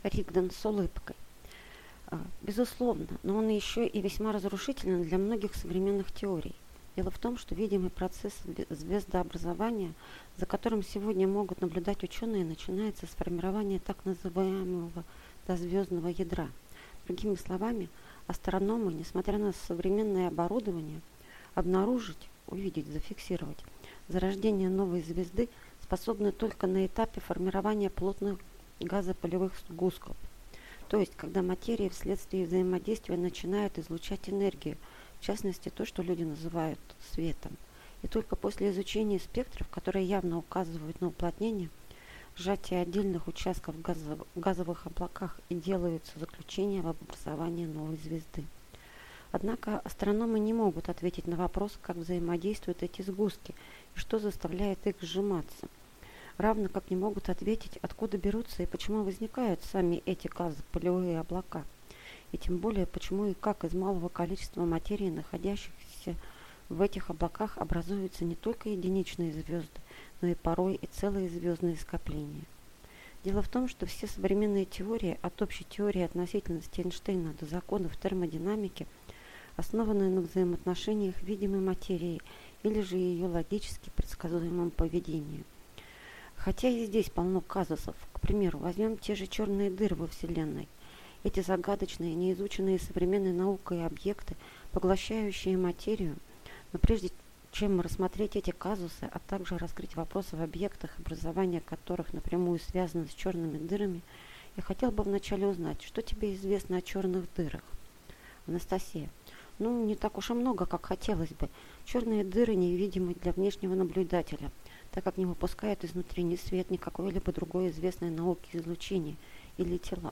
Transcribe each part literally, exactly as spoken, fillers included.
Ригдон с улыбкой. Безусловно, но он еще и весьма разрушителен для многих современных теорий. Дело в том, что видимый процесс звездообразования, за которым сегодня могут наблюдать ученые, начинается с формирования так называемого дозвездного ядра. Другими словами, астрономы, несмотря на современное оборудование, обнаружить, увидеть, зафиксировать зарождение новой звезды способны только на этапе формирования плотных газопылевых сгустков. То есть, когда материя вследствие взаимодействия начинает излучать энергию, в частности, то, что люди называют светом. И только после изучения спектров, которые явно указывают на уплотнение, сжатие отдельных участков в газов, газовых облаках и делаются заключения об образовании новой звезды. Однако астрономы не могут ответить на вопрос, как взаимодействуют эти сгустки и что заставляет их сжиматься. Равно как не могут ответить, откуда берутся и почему возникают сами эти газопылевые облака. И тем более, почему и как из малого количества материи, находящихся в этих облаках, образуются не только единичные звезды, но и порой и целые звездные скопления. Дело в том, что все современные теории, от общей теории относительности Эйнштейна до законов термодинамики, основаны на взаимоотношениях видимой материи или же ее логически предсказуемом поведении. Хотя и здесь полно казусов. К примеру, возьмем те же черные дыры во Вселенной. Эти загадочные, неизученные современной наукой объекты, поглощающие материю. Но прежде чем рассмотреть эти казусы, а также раскрыть вопросы в объектах, образование которых напрямую связано с черными дырами, я хотел бы вначале узнать, что тебе известно о черных дырах. Анастасия. Ну, не так уж и много, как хотелось бы. Черные дыры невидимы для внешнего наблюдателя, так как не выпускают изнутри ни свет, ни какое-либо другое известное науке излучение или тела.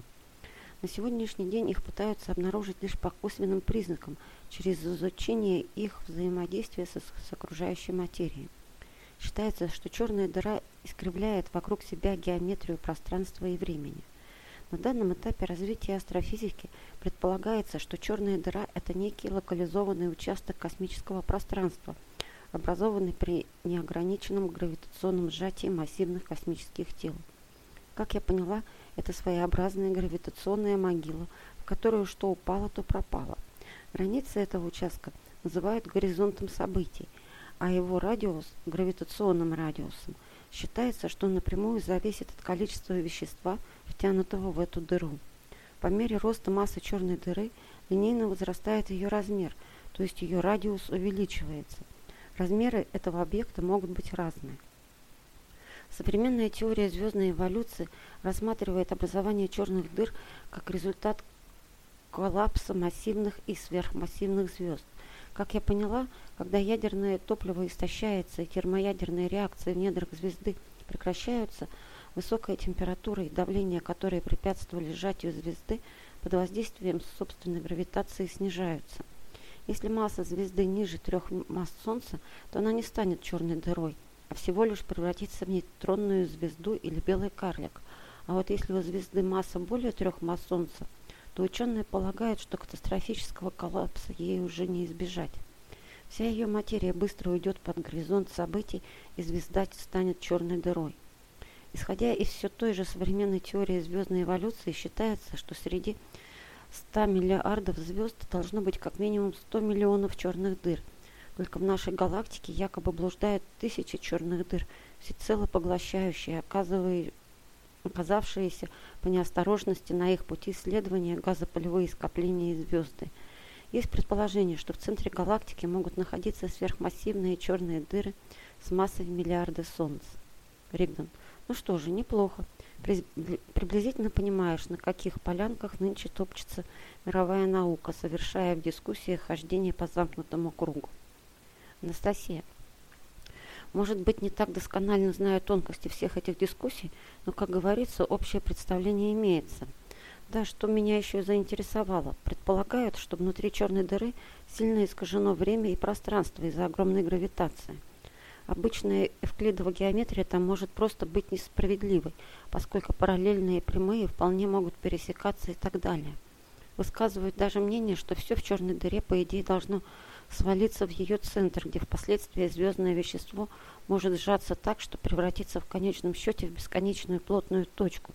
На сегодняшний день их пытаются обнаружить лишь по косвенным признакам, через изучение их взаимодействия со, с окружающей материей. Считается, что черная дыра искривляет вокруг себя геометрию пространства и времени. На данном этапе развития астрофизики предполагается, что черная дыра – это некий локализованный участок космического пространства, образованный при неограниченном гравитационном сжатии массивных космических тел. Как я поняла, это своеобразная гравитационная могила, в которую что упало, то пропало. Границы этого участка называют горизонтом событий, а его радиус – гравитационным радиусом. Считается, что он напрямую зависит от количества вещества, втянутого в эту дыру. По мере роста массы черной дыры линейно возрастает ее размер, то есть ее радиус увеличивается. Размеры этого объекта могут быть разные. Современная теория звездной эволюции рассматривает образование черных дыр как результат коллапса массивных и сверхмассивных звезд. Как я поняла, когда ядерное топливо истощается и термоядерные реакции в недрах звезды прекращаются, высокая температура и давление, которые препятствовали сжатию звезды, под воздействием собственной гравитации снижаются. Если масса звезды ниже трех масс Солнца, то она не станет черной дырой, а всего лишь превратится в нейтронную звезду или белый карлик. А вот если у звезды масса более трех масс Солнца, то ученые полагают, что катастрофического коллапса ей уже не избежать. Вся ее материя быстро уйдет под горизонт событий, и звезда станет черной дырой. Исходя из все той же современной теории звездной эволюции, считается, что среди ста миллиардов звезд должно быть как минимум сто миллионов черных дыр. Только в нашей галактике якобы блуждают тысячи черных дыр, всецело поглощающие, оказавшиеся по неосторожности на их пути исследования газопылевые скопления и звезды. Есть предположение, что в центре галактики могут находиться сверхмассивные черные дыры с массой в миллиарды Солнц. Ригдон. Ну что же, неплохо. Приблизительно понимаешь, на каких полянках нынче топчется мировая наука, совершая в дискуссиях хождение по замкнутому кругу. Анастасия. Может быть, не так досконально знаю тонкости всех этих дискуссий, но, как говорится, общее представление имеется. Да, что меня еще заинтересовало. Предполагают, что внутри черной дыры сильно искажено время и пространство из-за огромной гравитации. Обычная эвклидова геометрия там может просто быть несправедливой, поскольку параллельные прямые вполне могут пересекаться и так далее. Высказывают даже мнение, что все в черной дыре, по идее, должно свалиться в ее центр, где впоследствии звездное вещество может сжаться так, что превратится в конечном счете в бесконечную плотную точку,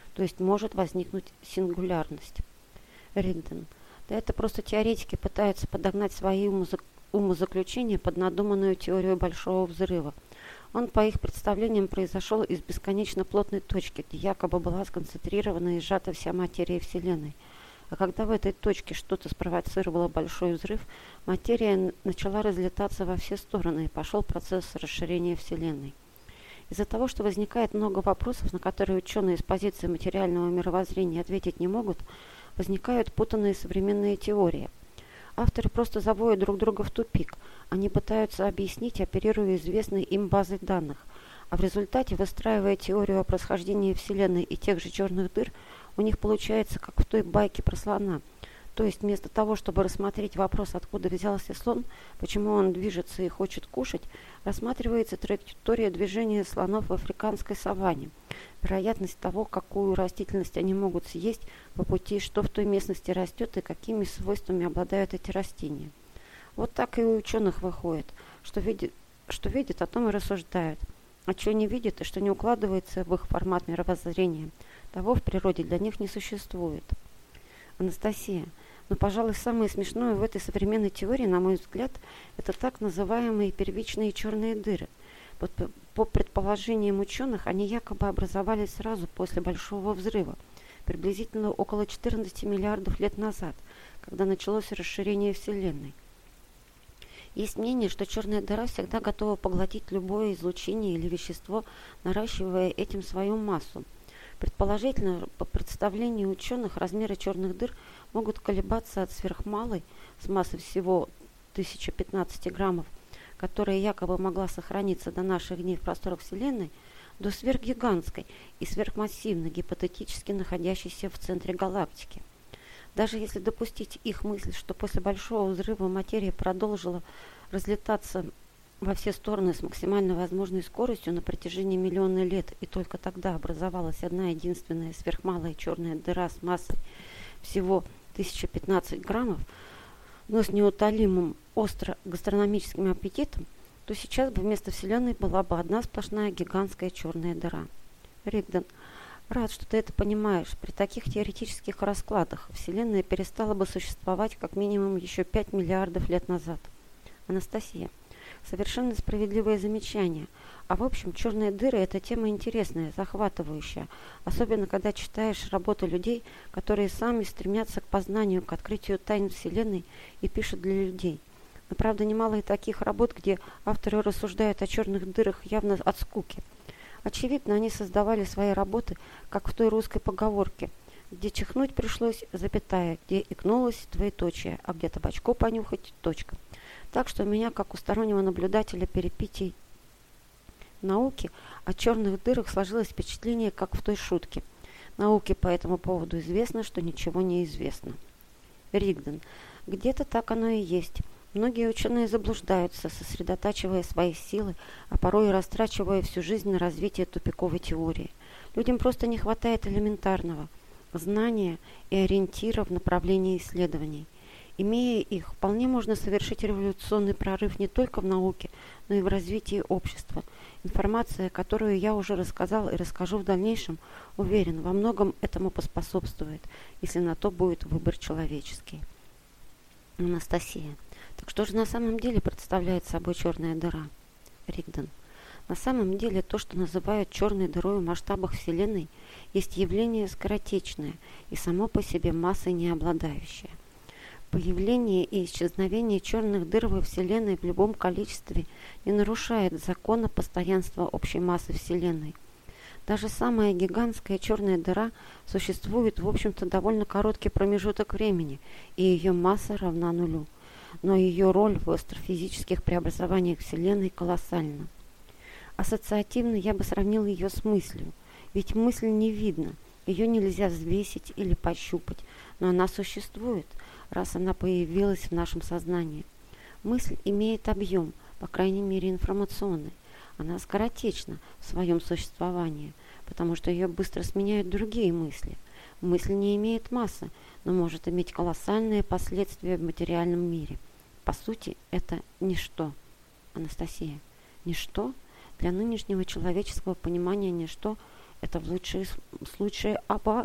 то есть может возникнуть сингулярность. Ригден. Да это просто теоретики пытаются подогнать свои умозак... умозаключения под надуманную теорию Большого взрыва. Он, по их представлениям, произошел из бесконечно плотной точки, где якобы была сконцентрирована и сжата вся материя Вселенной. А когда в этой точке что-то спровоцировало большой взрыв, материя начала разлетаться во все стороны, и пошел процесс расширения Вселенной. Из-за того, что возникает много вопросов, на которые ученые с позиции материального мировоззрения ответить не могут, возникают путанные современные теории. Авторы просто заводят друг друга в тупик. Они пытаются объяснить, оперируя известной им базой данных, а в результате, выстраивая теорию о происхождении Вселенной и тех же черных дыр, у них получается, как в той байке про слона. То есть вместо того, чтобы рассмотреть вопрос, откуда взялся слон, почему он движется и хочет кушать, рассматривается траектория движения слонов в африканской саванне, вероятность того, какую растительность они могут съесть по пути, что в той местности растет и какими свойствами обладают эти растения. Вот так и у ученых выходит, что видят, что видят, о том и рассуждают, а что не видят и что не укладывается в их формат мировоззрения, того в природе для них не существует. Анастасия. Но, пожалуй, самое смешное в этой современной теории, на мой взгляд, это так называемые первичные черные дыры. По, по предположениям ученых, они якобы образовались сразу после Большого взрыва, приблизительно около четырнадцати миллиардов лет назад, когда началось расширение Вселенной. Есть мнение, что черная дыра всегда готова поглотить любое излучение или вещество, наращивая этим свою массу. Предположительно, по представлению ученых, размеры черных дыр могут колебаться от сверхмалой с массой всего тысяча пятнадцать граммов, которая якобы могла сохраниться до наших дней в просторах Вселенной, до сверхгигантской и сверхмассивной, гипотетически находящейся в центре галактики. Даже если допустить их мысль, что после Большого взрыва материя продолжила разлетаться во все стороны с максимально возможной скоростью на протяжении миллиона лет, и только тогда образовалась одна единственная сверхмалая черная дыра с массой всего тысяча пятнадцать граммов, но с неутолимым остро гастрономическим аппетитом, то сейчас бы вместо Вселенной была бы одна сплошная гигантская черная дыра. Ригден. Рад, что ты это понимаешь. При таких теоретических раскладах Вселенная перестала бы существовать как минимум еще пять миллиардов лет назад. Анастасия. Совершенно справедливое замечание. А в общем, черные дыры – это тема интересная, захватывающая, особенно когда читаешь работы людей, которые сами стремятся к познанию, к открытию тайн Вселенной и пишут для людей. Но, правда, немало и таких работ, где авторы рассуждают о черных дырах явно от скуки. Очевидно, они создавали свои работы, как в той русской поговорке, где чихнуть пришлось, запятая, где икнулось, двоеточие, а где табачку понюхать, точка. Так что у меня, как у стороннего наблюдателя перипетий науки, о черных дырах сложилось впечатление, как в той шутке. Науке по этому поводу известно, что ничего не известно. Ригден. Где-то так оно и есть. Многие ученые заблуждаются, сосредотачивая свои силы, а порой и растрачивая всю жизнь на развитие тупиковой теории. Людям просто не хватает элементарного знания и ориентира в направлении исследований. Имея их, вполне можно совершить революционный прорыв не только в науке, но и в развитии общества. Информация, которую я уже рассказал и расскажу в дальнейшем, уверен, во многом этому поспособствует, если на то будет выбор человеческий. Анастасия. Так что же на самом деле представляет собой черная дыра? Ригден. На самом деле то, что называют черной дырой в масштабах Вселенной, есть явление скоротечное и само по себе массой не обладающее. Появление и исчезновение черных дыр во Вселенной в любом количестве не нарушает закона постоянства общей массы Вселенной. Даже самая гигантская черная дыра существует, в общем-то, довольно короткий промежуток времени, и ее масса равна нулю. Но ее роль в астрофизических преобразованиях Вселенной колоссальна. Ассоциативно я бы сравнил ее с мыслью, ведь мысль не видна, ее нельзя взвесить или пощупать, но она существует, раз она появилась в нашем сознании. Мысль имеет объем, по крайней мере информационный. Она скоротечна в своем существовании, потому что ее быстро сменяют другие мысли. Мысль не имеет массы, но может иметь колоссальные последствия в материальном мире. По сути, это ничто. Анастасия. Ничто? Для нынешнего человеческого понимания ничто – Это в, лучшие, случае оба,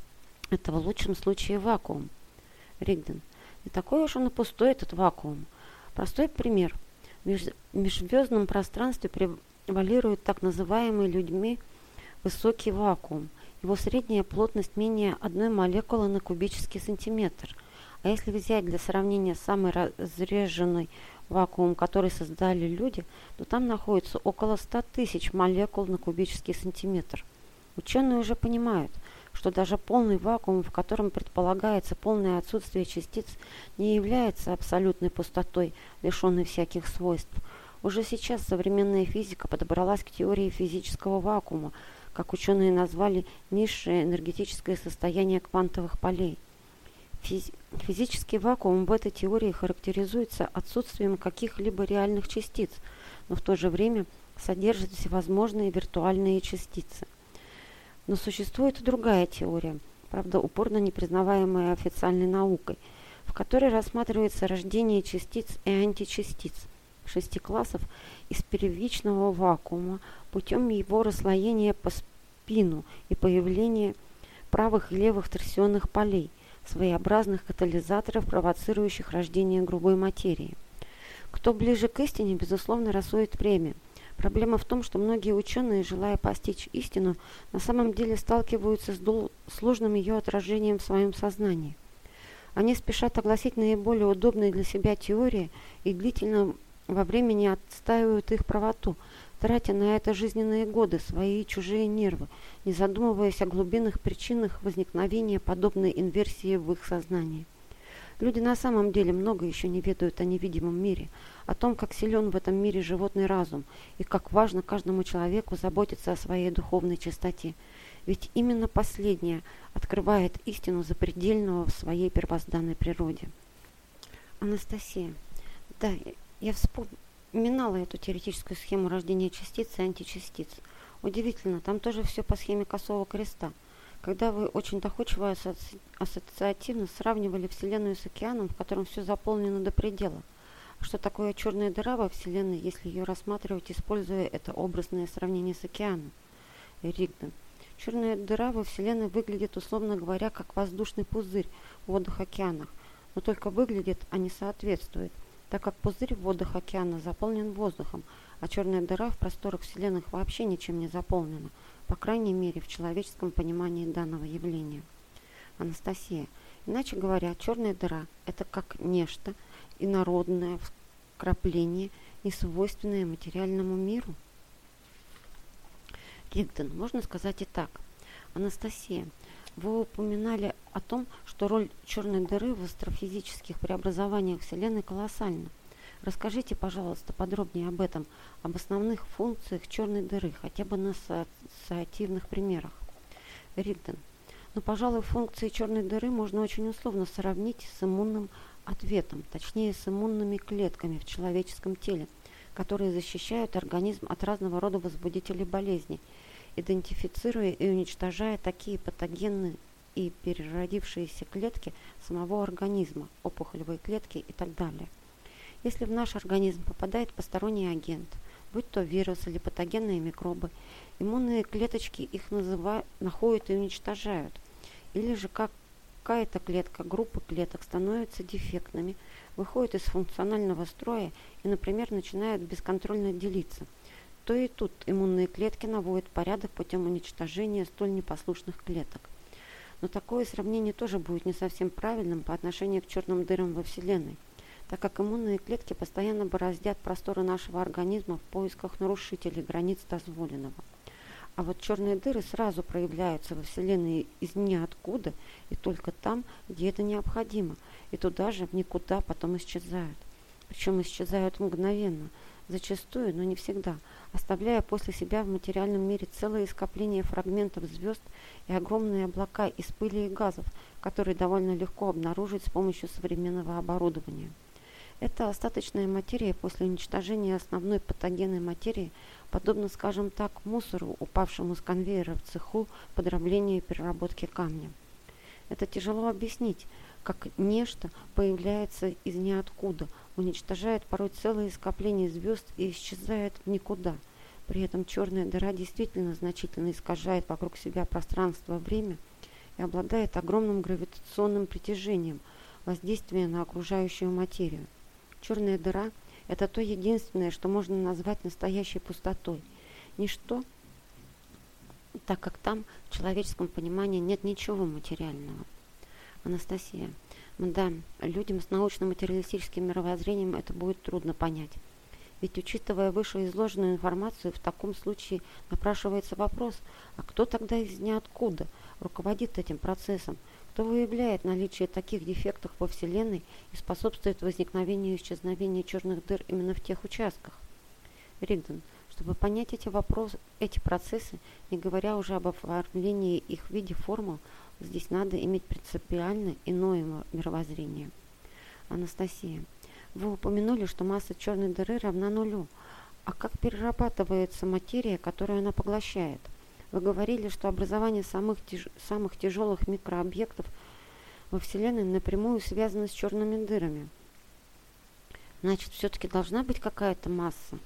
это в лучшем случае вакуум. Ригден. Не такой уж он и пустой, этот вакуум. Простой пример. В меж, межзвездном пространстве превалирует так называемый людьми высокий вакуум. Его средняя плотность менее одной молекулы на кубический сантиметр. А если взять для сравнения самый разреженный вакуум, который создали люди, то там находится около ста тысяч молекул на кубический сантиметр. Ученые уже понимают, что даже полный вакуум, в котором предполагается полное отсутствие частиц, не является абсолютной пустотой, лишенной всяких свойств. Уже сейчас современная физика подобралась к теории физического вакуума, как ученые назвали низшее энергетическое состояние квантовых полей. Физи- физический вакуум в этой теории характеризуется отсутствием каких-либо реальных частиц, но в то же время содержит всевозможные виртуальные частицы. Но существует и другая теория, правда упорно не признаваемая официальной наукой, в которой рассматривается рождение частиц и античастиц шести классов из первичного вакуума путем его расслоения по спину и появления правых и левых торсионных полей, своеобразных катализаторов, провоцирующих рождение грубой материи. Кто ближе к истине, безусловно, рассудит время. Проблема в том, что многие ученые, желая постичь истину, на самом деле сталкиваются с дол- сложным ее отражением в своем сознании. Они спешат огласить наиболее удобные для себя теории и длительно во времени отстаивают их правоту, тратя на это жизненные годы, свои и чужие нервы, не задумываясь о глубинных причинах возникновения подобной инверсии в их сознании. Люди на самом деле много еще не ведают о невидимом мире, о том, как силен в этом мире животный разум и как важно каждому человеку заботиться о своей духовной чистоте. Ведь именно последняя открывает истину запредельного в своей первозданной природе. Анастасия. Да, я вспоминала эту теоретическую схему рождения частиц и античастиц. Удивительно, там тоже все по схеме косого креста. Когда вы очень доходчиво асоци... ассоциативно сравнивали Вселенную с океаном, в котором все заполнено до предела. А что такое черная дыра во Вселенной, если ее рассматривать, используя это образное сравнение с океаном? Ригден. Черная дыра во Вселенной выглядит, условно говоря, как воздушный пузырь в водах океанах, но только выглядит, а не соответствует, так как пузырь в водах океана заполнен воздухом, а черная дыра в просторах Вселенных вообще ничем не заполнена, по крайней мере в человеческом понимании данного явления. Анастасия. Иначе говоря, черная дыра – это как нечто инородное вкрапление, несвойственное материальному миру. Ригден. Можно сказать и так. Анастасия. Вы упоминали о том, что роль черной дыры в астрофизических преобразованиях Вселенной колоссальна. Расскажите, пожалуйста, подробнее об этом, об основных функциях черной дыры, хотя бы на ассоциативных примерах. Ригден. Но, пожалуй, функции черной дыры можно очень условно сравнить с иммунным ответом, точнее с иммунными клетками в человеческом теле, которые защищают организм от разного рода возбудителей болезней, идентифицируя и уничтожая такие патогенные и переродившиеся клетки самого организма, опухолевые клетки и так далее. Если в наш организм попадает посторонний агент, будь то вирус или патогенные микробы, иммунные клеточки их называют, находят и уничтожают. Или же какая-то клетка, группа клеток становятся дефектными, выходят из функционального строя и, например, начинают бесконтрольно делиться, то и тут иммунные клетки наводят порядок путем уничтожения столь непослушных клеток. Но такое сравнение тоже будет не совсем правильным по отношению к черным дырам во Вселенной, так как иммунные клетки постоянно бороздят просторы нашего организма в поисках нарушителей границ дозволенного. А вот черные дыры сразу проявляются во Вселенной из ниоткуда и только там, где это необходимо, и туда же в никуда потом исчезают. Причем исчезают мгновенно, зачастую, но не всегда, оставляя после себя в материальном мире целые скопления фрагментов звезд и огромные облака из пыли и газов, которые довольно легко обнаружить с помощью современного оборудования. Эта остаточная материя после уничтожения основной патогенной материи подобно, скажем так, мусору, упавшему с конвейера в цеху по дроблению и переработке камня. Это тяжело объяснить, как нечто появляется из ниоткуда, уничтожает порой целые скопления звезд и исчезает в никуда. При этом черная дыра действительно значительно искажает вокруг себя пространство-время и обладает огромным гравитационным притяжением, воздействия на окружающую материю. Черная дыра – это то единственное, что можно назвать настоящей пустотой. Ничто, так как там в человеческом понимании нет ничего материального. Анастасия. Да, людям с научно-материалистическим мировоззрением это будет трудно понять. Ведь, учитывая вышеизложенную информацию, в таком случае напрашивается вопрос, а кто тогда из ниоткуда руководит этим процессом? Кто выявляет наличие таких дефектов во Вселенной и способствует возникновению и исчезновению черных дыр именно в тех участках? Ригдон. Чтобы понять эти вопросы, эти процессы, не говоря уже об оформлении их в виде формул, здесь надо иметь принципиально иное мировоззрение. Анастасия. Вы упомянули, что масса черной дыры равна нулю. А как перерабатывается материя, которую она поглощает? Вы говорили, что образование самых, тяж... самых тяжелых микрообъектов во Вселенной напрямую связано с черными дырами. Значит, все-таки должна быть какая-то масса.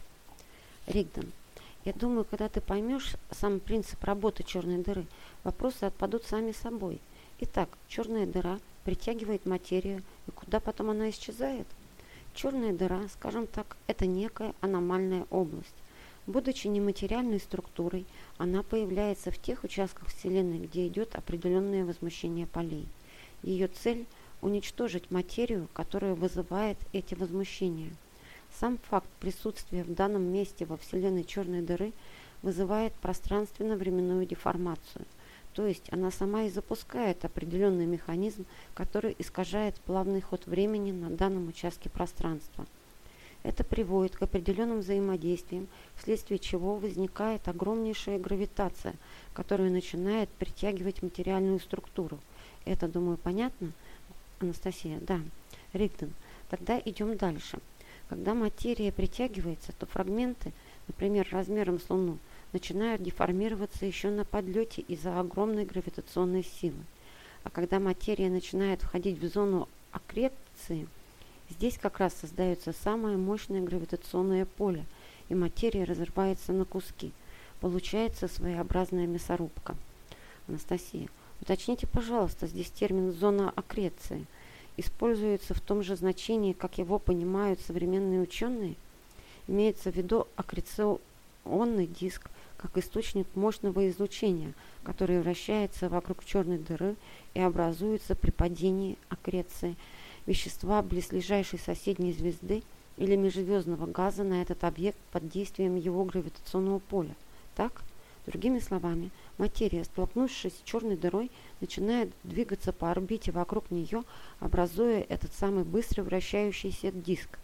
Ригдон. Я думаю, когда ты поймешь сам принцип работы черной дыры, вопросы отпадут сами собой. Итак, черная дыра притягивает материю, и куда потом она исчезает? Черная дыра, скажем так, это некая аномальная область. Будучи нематериальной структурой, она появляется в тех участках Вселенной, где идет определенное возмущение полей. Ее цель – уничтожить материю, которая вызывает эти возмущения. Сам факт присутствия в данном месте во Вселенной черной дыры вызывает пространственно-временную деформацию, то есть она сама и запускает определенный механизм, который искажает плавный ход времени на данном участке пространства. Это приводит к определенным взаимодействиям, вследствие чего возникает огромнейшая гравитация, которая начинает притягивать материальную структуру. Это, думаю, понятно? Анастасия. Да. Ригдон. Тогда идем дальше. Когда материя притягивается, то фрагменты, например, размером с Луну, начинают деформироваться еще на подлете из-за огромной гравитационной силы. А когда материя начинает входить в зону аккреции, здесь как раз создается самое мощное гравитационное поле, и материя разрывается на куски. Получается своеобразная мясорубка. Анастасия, уточните, пожалуйста, здесь термин «зона аккреции» используется в том же значении, как его понимают современные ученые? Имеется в виду аккреционный диск, как источник мощного излучения, который вращается вокруг черной дыры и образуется при падении аккреции вещества близлежащей соседней звезды или межзвездного газа на этот объект под действием его гравитационного поля. Так? Другими словами, материя, столкнувшись с черной дырой, начинает двигаться по орбите вокруг нее, образуя этот самый быстро вращающийся диск.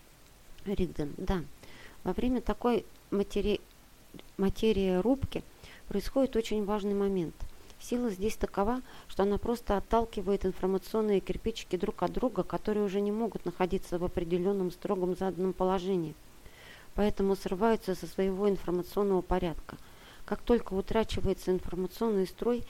Ригдон. Да. Во время такой матери... материи рубки происходит очень важный момент. Сила здесь такова, что она просто отталкивает информационные кирпичики друг от друга, которые уже не могут находиться в определенном строгом заданном положении, поэтому срываются со своего информационного порядка. Как только утрачивается информационный строй,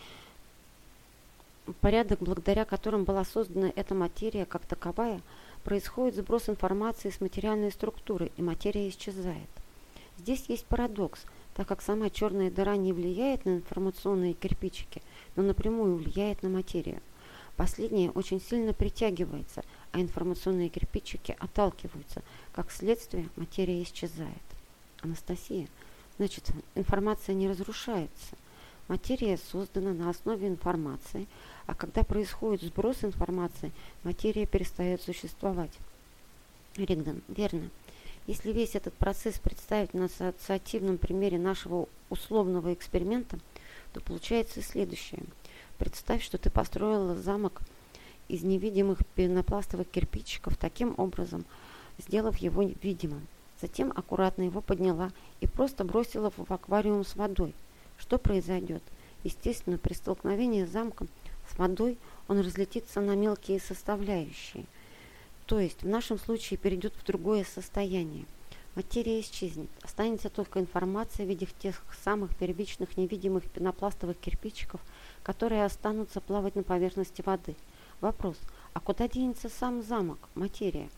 порядок, благодаря которым была создана эта материя как таковая, происходит сброс информации с материальной структуры, и материя исчезает. Здесь есть парадокс, так как сама черная дыра не влияет на информационные кирпичики, но напрямую влияет на материю. Последняя очень сильно притягивается, а информационные кирпичики отталкиваются. Как следствие, материя исчезает. Анастасия. Значит, информация не разрушается. Материя создана на основе информации, а когда происходит сброс информации, материя перестает существовать. Ригдон. Верно. Если весь этот процесс представить на ассоциативном примере нашего условного эксперимента, то получается следующее. Представь, что ты построила замок из невидимых пенопластовых кирпичиков таким образом, сделав его видимым. Затем аккуратно его подняла и просто бросила в аквариум с водой. Что произойдет? Естественно, при столкновении с замком с водой он разлетится на мелкие составляющие. То есть в нашем случае перейдет в другое состояние. Материя исчезнет. Останется только информация в виде тех самых первичных невидимых пенопластовых кирпичиков, которые останутся плавать на поверхности воды. Вопрос. А куда денется сам замок, материя?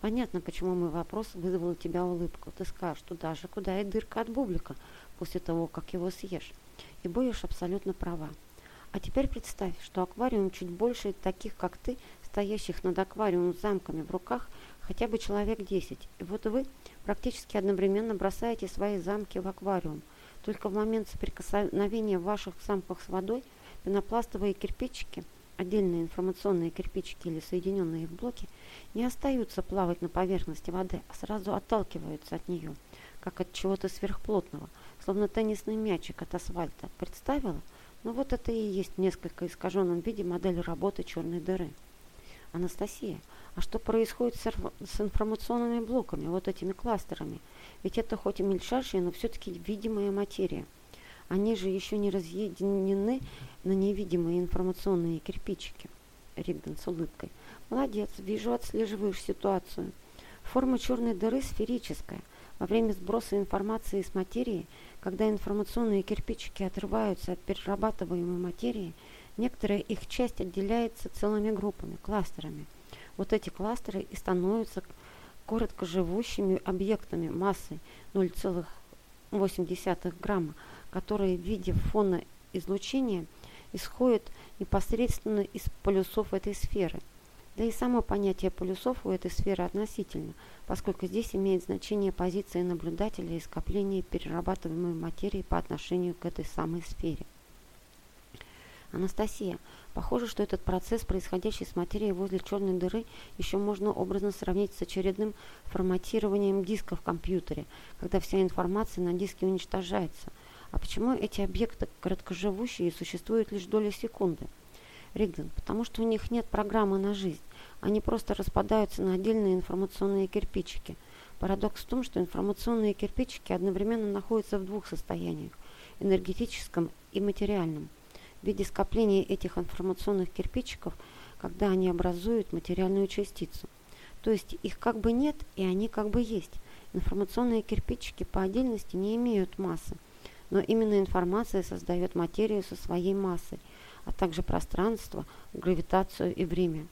Понятно, почему мой вопрос вызвал у тебя улыбку. Ты скажешь, туда же, куда и дырка от бублика после того, как его съешь. И будешь абсолютно права. А теперь представь, что аквариум чуть больше таких, как ты, стоящих над аквариумом с замками в руках, хотя бы человек десять. И вот вы практически одновременно бросаете свои замки в аквариум. Только в момент соприкосновения ваших замков с водой пенопластовые кирпичики, отдельные информационные кирпичики или соединенные в блоки, не остаются плавать на поверхности воды, а сразу отталкиваются от нее, как от чего-то сверхплотного, словно теннисный мячик от асфальта. Представила? Ну вот это и есть в несколько искаженном виде модель работы черной дыры. Анастасия, а что происходит с, с информационными блоками, вот этими кластерами? Ведь это хоть и мельчайшая, но все-таки видимая материя. Они же еще не разъединены на невидимые информационные кирпичики. Ригден с улыбкой. Молодец, вижу, отслеживаешь ситуацию. Форма черной дыры сферическая. Во время сброса информации с материи, когда информационные кирпичики отрываются от перерабатываемой материи, некоторая их часть отделяется целыми группами, кластерами. Вот эти кластеры и становятся короткоживущими объектами массой ноль целых восемь десятых грамма, которые в виде фона излучения исходят непосредственно из полюсов этой сферы. Да и само понятие полюсов у этой сферы относительно, поскольку здесь имеет значение позиция наблюдателя и скопление перерабатываемой материи по отношению к этой самой сфере. Анастасия, похоже, что этот процесс, происходящий с материей возле черной дыры, еще можно образно сравнить с очередным форматированием диска в компьютере, когда вся информация на диске уничтожается. А почему эти объекты короткоживущие и существуют лишь доли секунды? Ригден, потому что у них нет программы на жизнь. Они просто распадаются на отдельные информационные кирпичики. Парадокс в том, что информационные кирпичики одновременно находятся в двух состояниях – энергетическом и материальном. В виде скопления этих информационных кирпичиков, когда они образуют материальную частицу. То есть их как бы нет, и они как бы есть. Информационные кирпичики по отдельности не имеют массы, но именно информация создает материю со своей массой, а также пространство, гравитацию и время.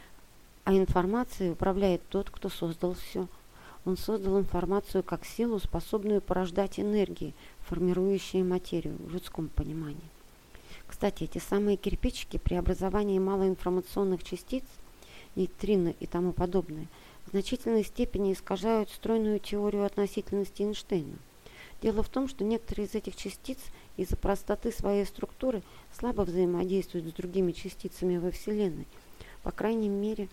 А информацией управляет тот, кто создал все. Он создал информацию как силу, способную порождать энергии, формирующие материю в людском понимании. Кстати, эти самые кирпичики при образовании малоинформационных частиц, нейтрино и тому подобное, в значительной степени искажают стройную теорию относительности Эйнштейна. Дело в том, что некоторые из этих частиц из-за простоты своей структуры слабо взаимодействуют с другими частицами во Вселенной, по крайней мере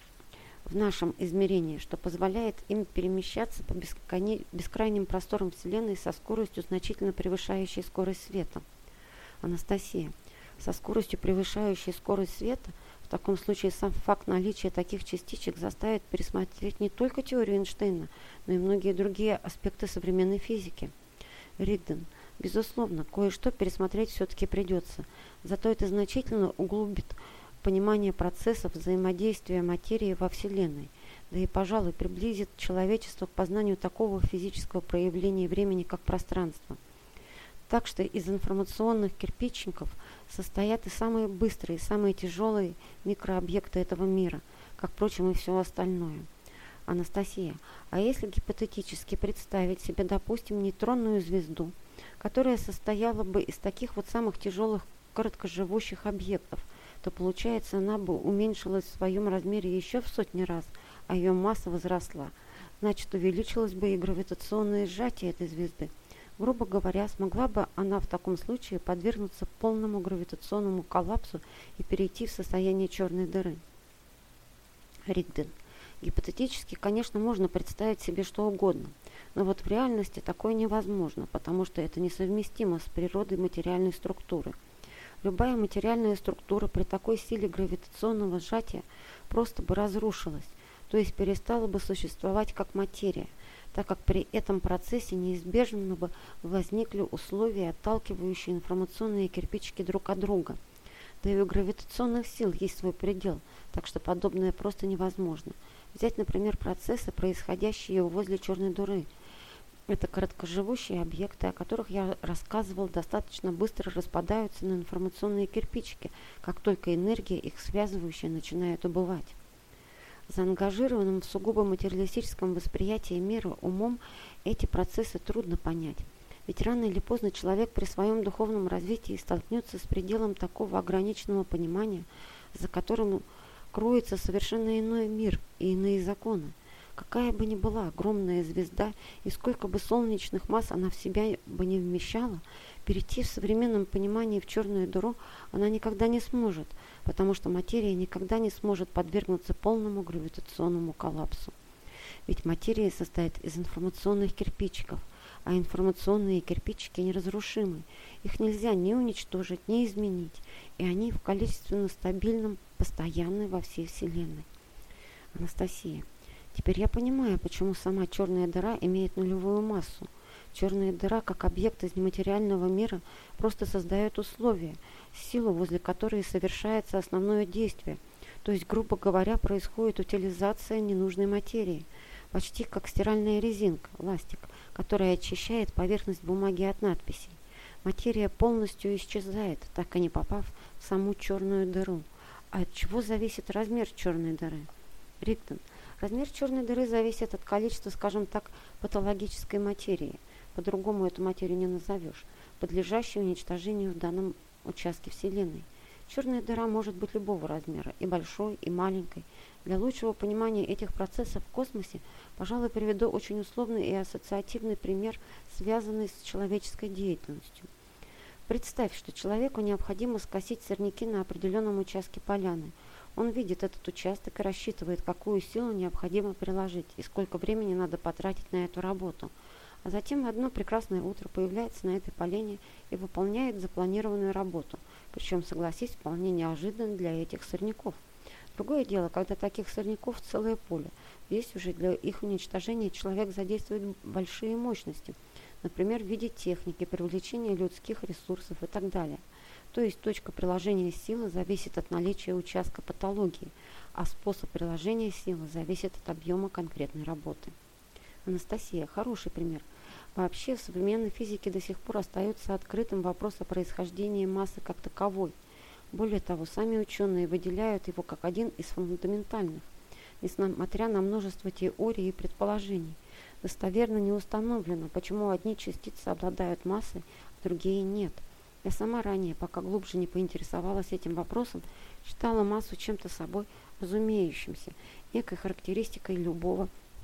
в нашем измерении, что позволяет им перемещаться по бескрайним просторам Вселенной со скоростью, значительно превышающей скорость света. Анастасия, со скоростью, превышающей скорость света, в таком случае сам факт наличия таких частичек заставит пересмотреть не только теорию Эйнштейна, но и многие другие аспекты современной физики. Ригден, безусловно, кое-что пересмотреть все-таки придется, зато это значительно углубит понимание процессов взаимодействия материи во Вселенной, да и, пожалуй, приблизит человечество к познанию такого физического проявления времени, как пространство. Так что из информационных кирпичиков состоят и самые быстрые, и самые тяжелые микрообъекты этого мира, как, впрочем, и все остальное. Анастасия, а если гипотетически представить себе, допустим, нейтронную звезду, которая состояла бы из таких вот самых тяжелых короткоживущих объектов, то, получается, она бы уменьшилась в своем размере еще в сотни раз, а ее масса возросла. Значит, увеличилось бы и гравитационное сжатие этой звезды. Грубо говоря, смогла бы она в таком случае подвергнуться полному гравитационному коллапсу и перейти в состояние черной дыры. Ригден. Гипотетически, конечно, можно представить себе что угодно, но вот в реальности такое невозможно, потому что это несовместимо с природой материальной структуры. Любая материальная структура при такой силе гравитационного сжатия просто бы разрушилась, то есть перестала бы существовать как материя, так как при этом процессе неизбежно бы возникли условия, отталкивающие информационные кирпичики друг от друга. Да и у гравитационных сил есть свой предел, так что подобное просто невозможно. Взять, например, процессы, происходящие возле черной дыры. Это короткоживущие объекты, о которых я рассказывал, достаточно быстро распадаются на информационные кирпичики, как только энергия, их связывающая, начинает убывать. Заангажированным в сугубо материалистическом восприятии мира умом эти процессы трудно понять. Ведь рано или поздно человек при своем духовном развитии столкнется с пределом такого ограниченного понимания, за которым кроется совершенно иной мир и иные законы. Какая бы ни была огромная звезда и сколько бы солнечных масс она в себя бы не вмещала, перейти в современном понимании в черную дыру она никогда не сможет, потому что материя никогда не сможет подвергнуться полному гравитационному коллапсу. Ведь материя состоит из информационных кирпичиков, а информационные кирпичики неразрушимы. Их нельзя ни уничтожить, ни изменить, и они в количественно стабильном, постоянной во всей Вселенной. Анастасия. Теперь я понимаю, почему сама черная дыра имеет нулевую массу. Черная дыра, как объект из нематериального мира, просто создает условия, силу, возле которой совершается основное действие, то есть, грубо говоря, происходит утилизация ненужной материи, почти как стиральная резинка, ластик, которая очищает поверхность бумаги от надписей. Материя полностью исчезает, так и не попав в саму черную дыру. А от чего зависит размер черной дыры? Ригдон. Размер черной дыры зависит от количества, скажем так, патологической материи, по-другому эту материю не назовешь, подлежащей уничтожению в данном участке Вселенной. Черная дыра может быть любого размера, и большой, и маленькой. Для лучшего понимания этих процессов в космосе, пожалуй, приведу очень условный и ассоциативный пример, связанный с человеческой деятельностью. Представь, что человеку необходимо скосить сорняки на определенном участке поляны. Он видит этот участок и рассчитывает, какую силу необходимо приложить и сколько времени надо потратить на эту работу. А затем одно прекрасное утро появляется на этой поляне и выполняет запланированную работу, причем, согласись, вполне неожиданно для этих сорняков. Другое дело, когда таких сорняков целое поле. Здесь уже для их уничтожения человек задействует большие мощности, например, в виде техники, привлечения людских ресурсов и так далее. То есть точка приложения силы зависит от наличия участка патологии, а способ приложения силы зависит от объема конкретной работы. Анастасия, хороший пример. Вообще в современной физике до сих пор остается открытым вопрос о происхождении массы как таковой. Более того, сами ученые выделяют его как один из фундаментальных, несмотря на множество теорий и предположений. Достоверно не установлено, почему одни частицы обладают массой, а другие нет. Я сама ранее, пока глубже не поинтересовалась этим вопросом, считала массу чем-то собой разумеющимся, некой характеристикой любого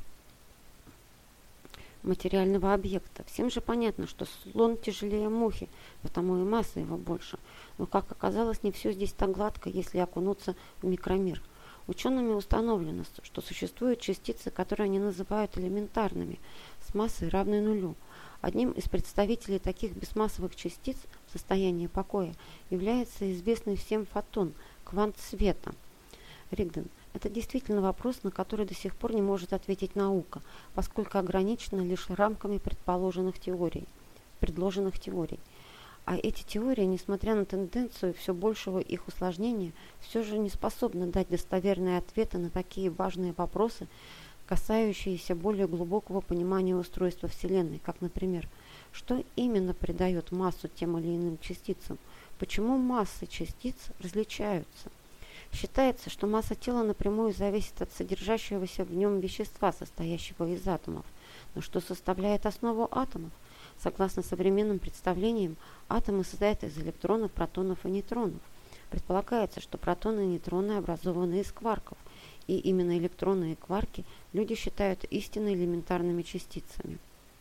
материального объекта. Всем же понятно, что слон тяжелее мухи, потому и масса его больше. Но, как оказалось, не все здесь так гладко, если окунуться в микромир. Учеными установлено, что существуют частицы, которые они называют элементарными, с массой равной нулю. Одним из представителей таких бесмассовых частиц в состоянии покоя является известный всем фотон, квант света. Ригдон. Это действительно вопрос, на который до сих пор не может ответить наука, поскольку ограничена лишь рамками предположенных теорий, предложенных теорий. А эти теории, несмотря на тенденцию все большего их усложнения, все же не способны дать достоверные ответы на такие важные вопросы, касающиеся более глубокого понимания устройства Вселенной, как, например, что именно придает массу тем или иным частицам, почему массы частиц различаются. Считается, что масса тела напрямую зависит от содержащегося в нем вещества, состоящего из атомов. Но что составляет основу атомов? Согласно современным представлениям, атомы состоят из электронов, протонов и нейтронов. Предполагается, что протоны и нейтроны образованы из кварков, и именно электроны и кварки люди считают истинно элементарными частицами.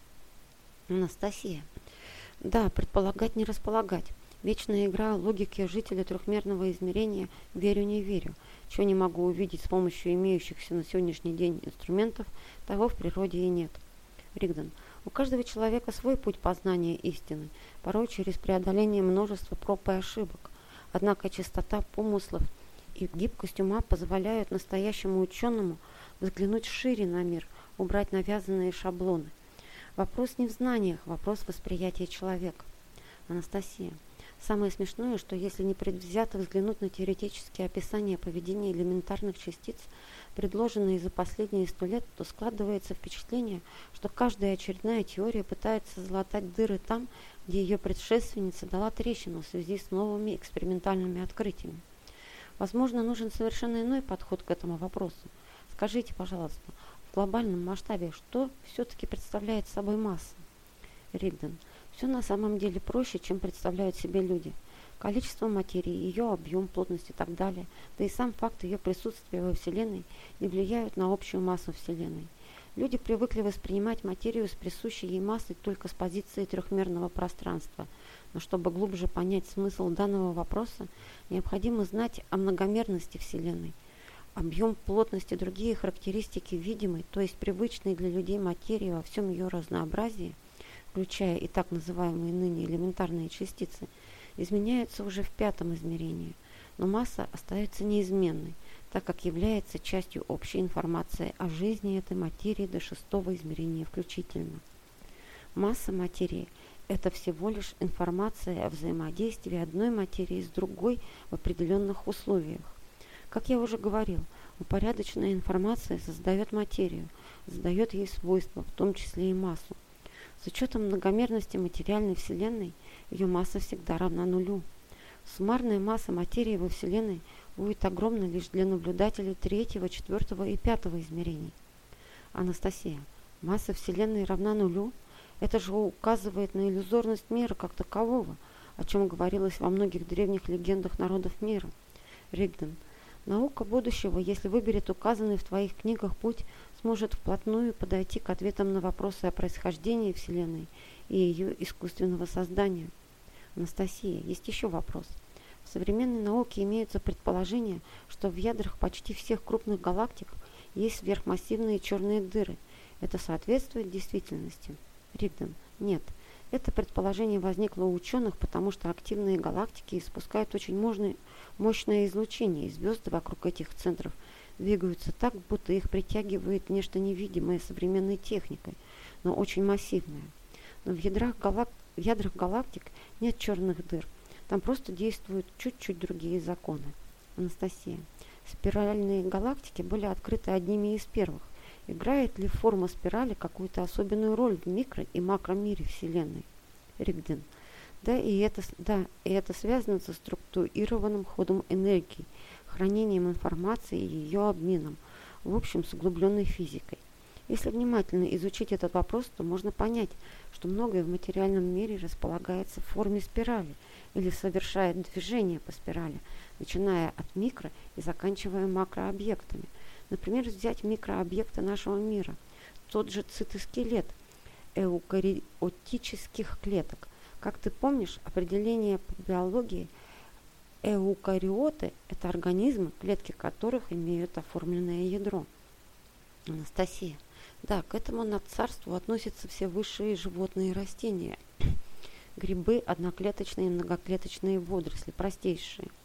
Анастасия. Да, предполагать не располагать. Вечная игра логики жителя трехмерного измерения «верю-не верю». Чего не могу увидеть с помощью имеющихся на сегодняшний день инструментов, того в природе и нет. Ригдон. У каждого человека свой путь познания истины, порой через преодоление множества проб и ошибок. Однако чистота помыслов и гибкость ума позволяют настоящему ученому взглянуть шире на мир, убрать навязанные шаблоны. Вопрос не в знаниях, вопрос восприятия человека. Анастасия. Самое смешное, что если непредвзято взглянуть на теоретические описания поведения элементарных частиц, предложенные за последние сто лет, то складывается впечатление, что каждая очередная теория пытается залатать дыры там, где ее предшественница дала трещину в связи с новыми экспериментальными открытиями. Возможно, нужен совершенно иной подход к этому вопросу. Скажите, пожалуйста, в глобальном масштабе что все-таки представляет собой масса? Ригден. Все на самом деле проще, чем представляют себе люди. Количество материи, ее объем, плотность и так далее, да и сам факт ее присутствия во Вселенной не влияют на общую массу Вселенной. Люди привыкли воспринимать материю с присущей ей массой только с позиции трехмерного пространства, но чтобы глубже понять смысл данного вопроса, необходимо знать о многомерности Вселенной. Объем, плотность и другие характеристики видимой, то есть привычной для людей материи во всем ее разнообразии, включая и так называемые ныне элементарные частицы, изменяются уже в пятом измерении, но масса остается неизменной, так как является частью общей информации о жизни этой материи до шестого измерения включительно. Масса материи – это всего лишь информация о взаимодействии одной материи с другой в определенных условиях. Как я уже говорил, упорядоченная информация создает материю, задает ей свойства, в том числе и массу. С учетом многомерности материальной Вселенной, ее масса всегда равна нулю. Суммарная масса материи во Вселенной будет огромна лишь для наблюдателей третьего, четвертого и пятого измерений. Анастасия, масса Вселенной равна нулю? Это же указывает на иллюзорность мира как такового, о чем говорилось во многих древних легендах народов мира. Ригден. Наука будущего, если выберет указанный в твоих книгах путь, сможет вплотную подойти к ответам на вопросы о происхождении Вселенной и ее искусственного создания. Анастасия, есть еще вопрос. В современной науке имеются предположения, что в ядрах почти всех крупных галактик есть сверхмассивные черные дыры. Это соответствует действительности? Ригден. Нет. Это предположение возникло у ученых, потому что активные галактики испускают очень мощное, мощное излучение, и звезды вокруг этих центров двигаются так, будто их притягивает нечто невидимое современной техникой, но очень массивное. Но в ядрах, галак... в ядрах галактик нет черных дыр. Там просто действуют чуть-чуть другие законы. Анастасия. Спиральные галактики были открыты одними из первых. Играет ли форма спирали какую-то особенную роль в микро- и макромире Вселенной? Ригден. Да, и это, да, и это связано со структурированным ходом энергии, хранением информации и ее обменом, в общем, с углубленной физикой. Если внимательно изучить этот вопрос, то можно понять, что многое в материальном мире располагается в форме спирали или совершает движение по спирали, начиная от микро и заканчивая макрообъектами. Например, взять микрообъекты нашего мира, тот же цитоскелет эукариотических клеток. Как ты помнишь, определение по биологии эукариоты – это организмы, клетки которых имеют оформленное ядро. Анастасия. Да, к этому надцарству относятся все высшие животные и растения, грибы, одноклеточные и многоклеточные водоросли, простейшие.